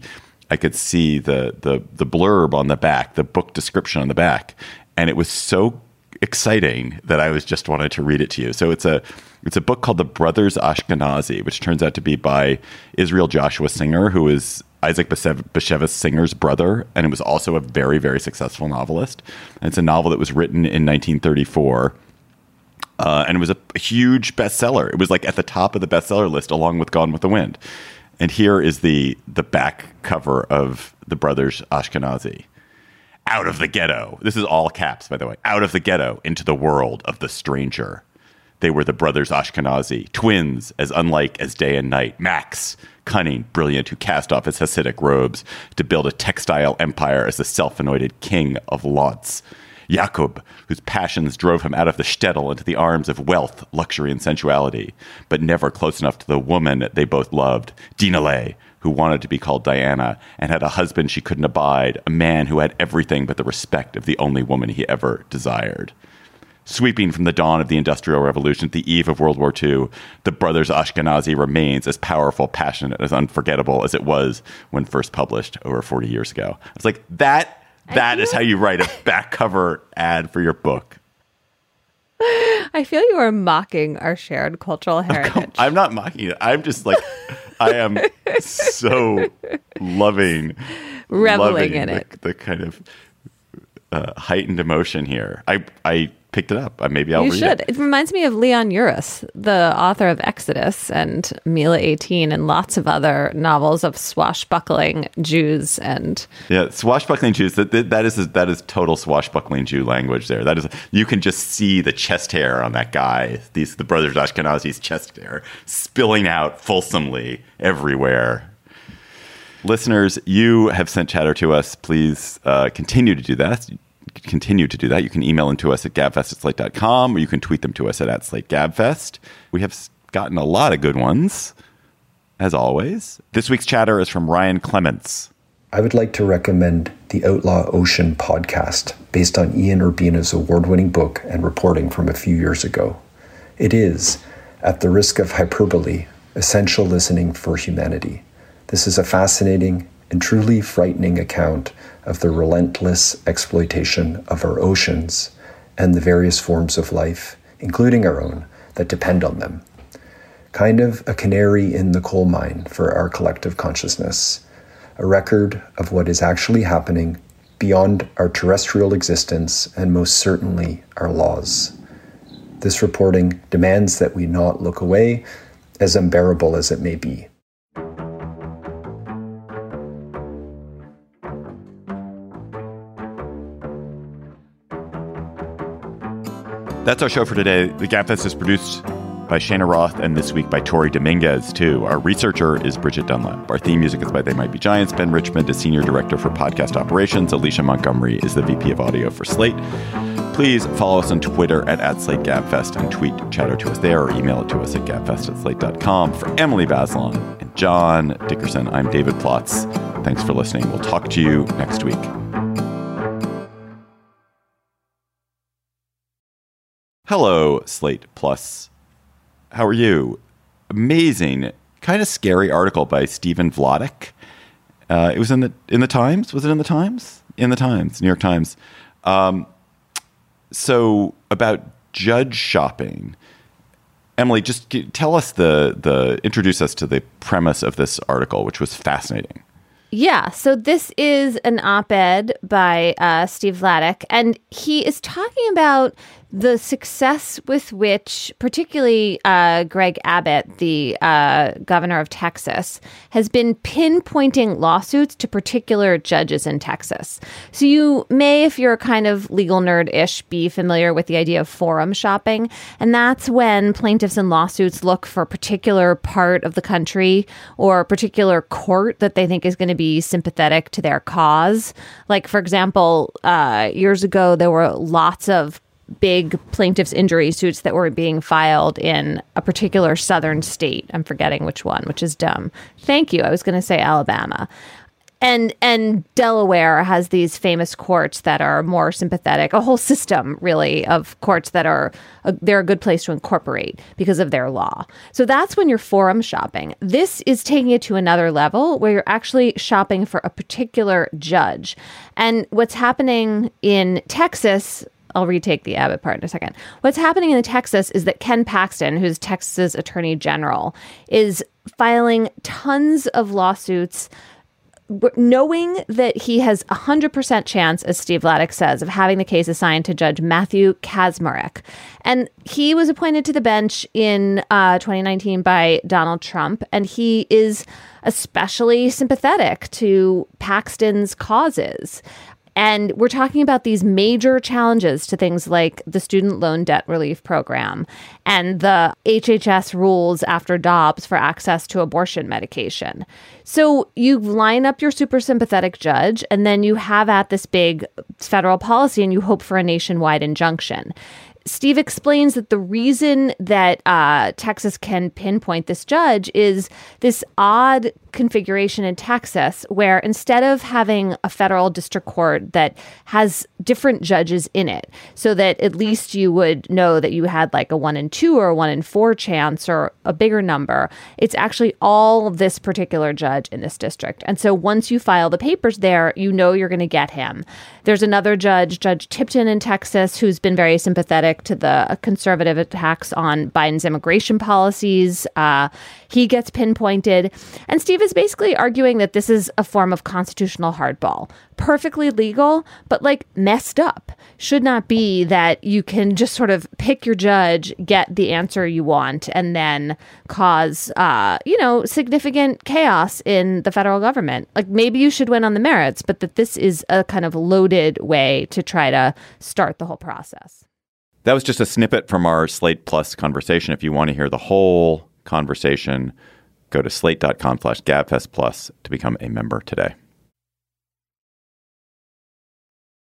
the blurb on the back, the book description on the back, and it was so exciting that I was just wanted to read it to you. So it's a book called The Brothers Ashkenazi, which turns out to be by Israel Joshua Singer, who is Isaac Bashevis Singer's brother, and it was also a very, very successful novelist. And it's a novel that was written in 1934, and it was a huge bestseller. It was like at the top of the bestseller list, along with Gone with the Wind. And here is the back cover of The Brothers Ashkenazi. Out of the ghetto. This is all caps, by the way. Out of the ghetto into the world of the stranger. They were the brothers Ashkenazi, twins as unlike as day and night. Max, cunning, brilliant, who cast off his Hasidic robes to build a textile empire as the self-anointed king of Lodz. Jakob, whose passions drove him out of the shtetl into the arms of wealth, luxury, and sensuality, but never close enough to the woman they both loved. Dinale, who wanted to be called Diana and had a husband she couldn't abide, a man who had everything but the respect of the only woman he ever desired. Sweeping from the dawn of the Industrial Revolution to the eve of World War II, The Brothers Ashkenazi remains as powerful, passionate, as unforgettable as it was when first published over 40 years ago. I was like, that is how you write a back cover ad for your book. I feel you are mocking our shared cultural heritage. I'm not mocking it. I'm just like, I am so reveling in it. The kind of heightened emotion here. I picked it up. Maybe I'll read it. You should. It reminds me of Leon Uris, the author of Exodus and Mila 18 and lots of other novels of swashbuckling Jews and swashbuckling Jews. That is total swashbuckling Jew language there. That is, you can just see the chest hair on that guy. The brothers Ashkenazi's chest hair spilling out fulsomely everywhere. Listeners, you have sent chatter to us. Please continue to do that. You can email them to us at gabfest@slate.com, or you can tweet them to us at @SlateGabFest. We have gotten a lot of good ones, as always. This week's chatter is from Ryan Clements. I would like to recommend the Outlaw Ocean podcast, based on Ian Urbina's award-winning book and reporting from a few years ago. It is, at the risk of hyperbole, essential listening for humanity. This is a fascinating and truly frightening account of the relentless exploitation of our oceans and the various forms of life, including our own, that depend on them. Kind of a canary in the coal mine for our collective consciousness, a record of what is actually happening beyond our terrestrial existence and most certainly our laws. This reporting demands that we not look away, as unbearable as it may be. That's our show for today. The Gabfest is produced by Shana Roth and this week by Tori Dominguez, too. Our researcher is Bridget Dunlap. Our theme music is by They Might Be Giants. Ben Richmond is Senior Director for Podcast Operations. Alicia Montgomery is the VP of Audio for Slate. Please follow us on Twitter at @SlateGabFest and tweet chatter to us there or email it to us at gabfest@slate.com. For Emily Bazelon and John Dickerson, I'm David Plotz. Thanks for listening. We'll talk to you next week. Hello, Slate Plus. How are you? Amazing, kind of scary article by Stephen Vladeck. It was in the Times. Was it in the Times? In the Times, New York Times. So about judge shopping. Emily, just tell us introduce us to the premise of this article, which was fascinating. Yeah, so this is an op-ed by Steve Vladeck, and he is talking about the success with which particularly Greg Abbott, the governor of Texas, has been pinpointing lawsuits to particular judges in Texas. So you may, if you're a kind of legal nerd-ish, be familiar with the idea of forum shopping. And that's when plaintiffs in lawsuits look for a particular part of the country or a particular court that they think is going to be sympathetic to their cause. Like, for example, years ago, there were lots of big plaintiff's injury suits that were being filed in a particular southern state. I'm forgetting which one, which is dumb. Thank you. I was going to say Alabama. And Delaware has these famous courts that are more sympathetic, a whole system, really, of courts that they're a good place to incorporate because of their law. So that's when you're forum shopping. This is taking it to another level where you're actually shopping for a particular judge. And what's happening in Texas, I'll retake the Abbott part in a second. What's happening in Texas is that Ken Paxton, who's Texas Attorney General, is filing tons of lawsuits knowing that he has 100% chance, as Steve Vladeck says, of having the case assigned to Judge Matthew Kacsmaryk. And he was appointed to the bench in 2019 by Donald Trump, and he is especially sympathetic to Paxton's causes. And we're talking about these major challenges to things like the student loan debt relief program and the HHS rules after Dobbs for access to abortion medication. So you line up your super sympathetic judge, and then you have at this big federal policy, and you hope for a nationwide injunction. Steve explains that the reason that Texas can pinpoint this judge is this odd configuration in Texas where instead of having a federal district court that has different judges in it so that at least you would know that you had like a 1 in 2 or a 1 in 4 chance or a bigger number, it's actually all of this particular judge in this district. And so once you file the papers there, you know you're going to get him. There's another judge, Judge Tipton in Texas, who's been very sympathetic to the conservative attacks on Biden's immigration policies. He gets pinpointed. And Steve is basically arguing that this is a form of constitutional hardball. Perfectly legal, but like messed up. Should not be that you can just sort of pick your judge, get the answer you want, and then cause, significant chaos in the federal government. Like maybe you should win on the merits, but that this is a kind of loaded way to try to start the whole process. That was just a snippet from our Slate Plus conversation. If you want to hear the whole conversation, go to slate.com/GabFestPlus to become a member today.